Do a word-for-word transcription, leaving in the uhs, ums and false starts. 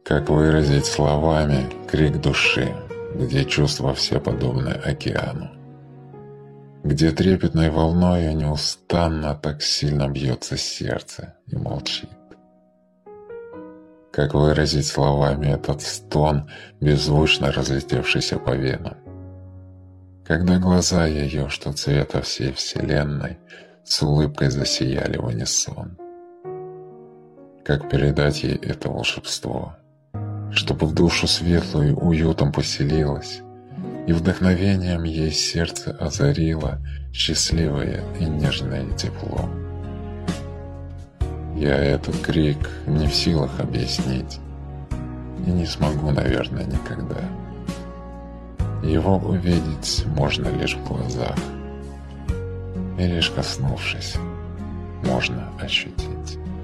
Как выразить словами крик души, где чувства все подобны океану, где трепетной волною неустанно так сильно бьется сердце и молчит? Как выразить словами этот стон, беззвучно разлетевшийся по венам, когда глаза ее, что цвета всей вселенной, с улыбкой засияли в унисон? Как передать ей это волшебство, чтобы в душу светлую уютом поселилась, и вдохновением ей сердце озарило счастливое и нежное тепло? Я этот крик не в силах объяснить, и не смогу, наверное, никогда. Его увидеть можно лишь в глазах, и лишь коснувшись, можно ощутить.